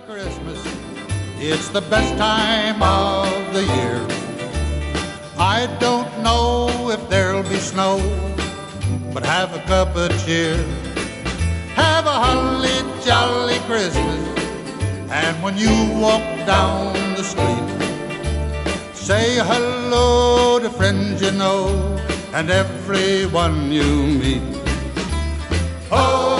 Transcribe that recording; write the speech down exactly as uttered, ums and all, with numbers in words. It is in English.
Christmas, it's the best time of the year. I don't know if there'll be snow, but have a cup of cheer. Have a holly jolly Christmas, and when you walk down the street, say hello to friends you know and everyone you meet. Oh,